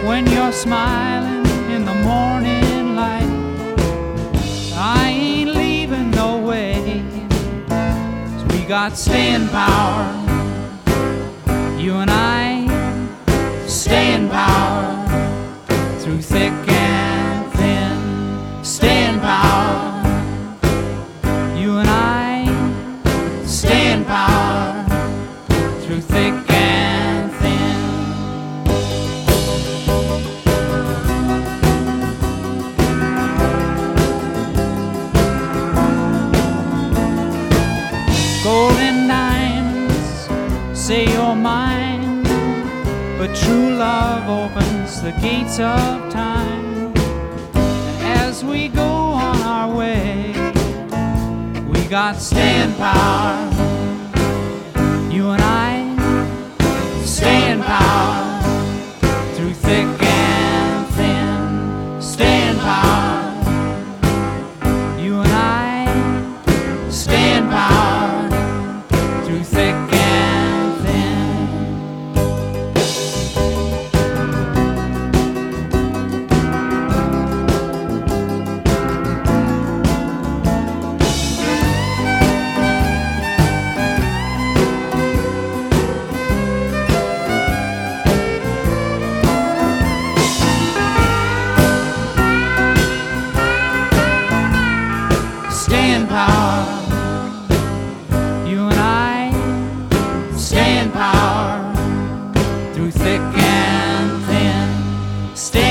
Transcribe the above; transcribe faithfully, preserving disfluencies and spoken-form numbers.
when you're smiling in the morning light. I ain't leaving no way, 'cause we got staying power. You and I, staying power through thick and thin. Staying power. You and I, staying power through thick and thin. Gold and diamonds say you're mine, but true love opens the gates of time. And as we go on our way, we got staying power. You and I, staying power through thick and thin. Staying power. You and I, staying power through thick and thin. Staying power. You and I, staying power through thick and thin. Staying